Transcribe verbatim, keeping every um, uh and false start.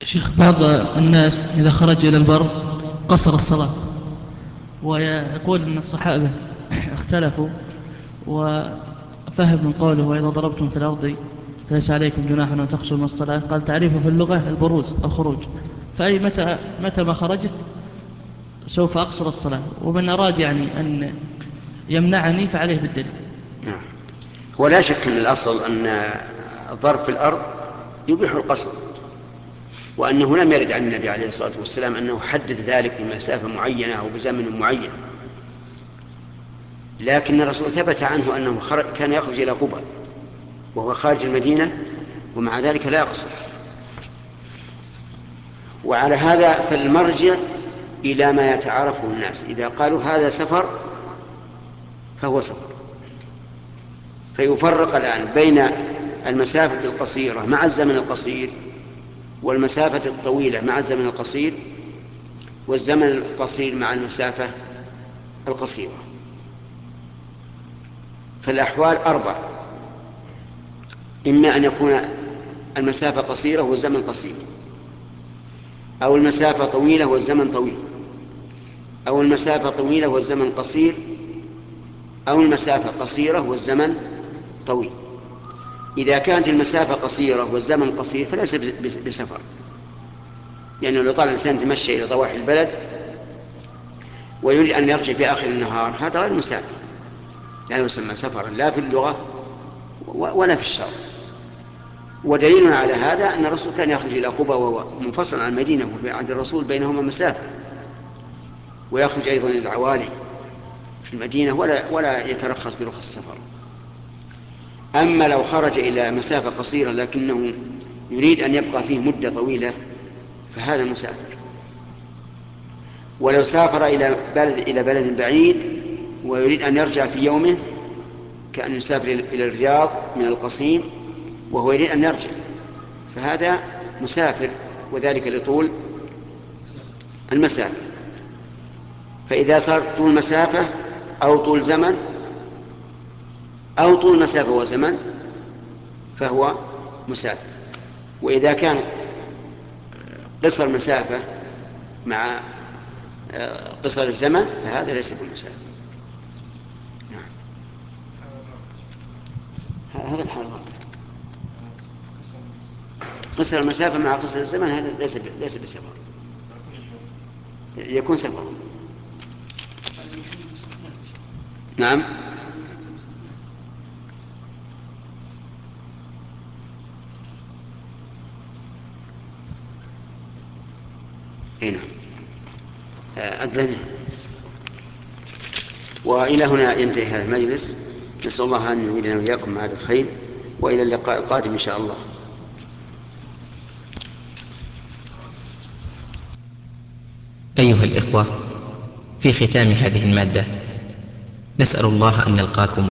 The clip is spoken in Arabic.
شيخ، بعض الناس إذا خرج إلى البر قصر الصلاة، ويقول أن الصحابة اختلفوا وفهم من قوله وإذا ضربتم في الأرض فليس عليكم جناح أن تقصروا من الصلاة. قال تعريفه في اللغة البروز، الخروج. فأي متى, متى ما خرجت سوف أقصر الصلاة، ومن أراد يعني أن يمنعني فعليه بالدليل. نعم. هو لا شك أن الأصل أن الضرب في الأرض يبيح القصر، وأنه لم يرد عن النبي عليه الصلاة والسلام أنه حدد ذلك بمسافة معينة أو بزمن معين، لكن الرسول ثبت عنه أنه كان يخرج إلى قبى وهو خارج المدينة، ومع ذلك لا يقصر. وعلى هذا فالمرجع إلى ما يتعارفه الناس، إذا قالوا هذا سفر فهو سفر، فيفرق الآن بين المسافة القصيرة مع الزمن القصير، والمسافة الطويلة مع الزمن القصير، والزمن القصير مع المسافة القصيرة. فالأحوال أربع: إما أن يكون المسافة قصيرة والزمن قصير، أو المسافة طويلة والزمن طويل، أو المسافة طويلة والزمن قصير، أو المسافة قصيرة والزمن طويل. إذا كانت المسافة قصيرة والزمن قصير فليس بسفر، يعني لو طال الإنسان تمشي إلى ضواحي البلد ويريد أن يرجع في آخر النهار هذا غير مسافر، لا يسمى سفرا لا في اللغة ولا في الشرع. ودليلنا على هذا أن الرسول كان يخرج إلى قبى وهو منفصل عن المدينة، وفي عهد الرسول بينهما مسافة، ويخرج أيضا إلى العوالي في المدينة ولا, ولا يترخص برخص السفر. أما لو خرج إلى مسافة قصيرة لكنه يريد أن يبقى فيه مدة طويلة فهذا مسافر. ولو سافر إلى بلد, إلى بلد بعيد ويريد أن يرجع في يومه، كأن يسافر إلى الرياض من القصيم وهو يريد أن يرجع، فهذا مسافر، وذلك لطول المسافة. فإذا صار طول مسافة أو طول زمن أو طول مسافة وزمن فهو مسافر. وإذا كان قصر المسافة مع قصر الزمن فهذا ليس بمسافر. نعم. هذا الحال قصر المسافة مع قصر الزمن هذا ليس ليس بسفر، يكون سفر. نعم. هنا أذن. وإلى هنا ينتهي هذا المجلس. نسأل الله أن يعيننا وإياكم على الخير، وإلى اللقاء القادم إن شاء الله. أيها الإخوة، في ختام هذه المادة نسأل الله أن نلقاكم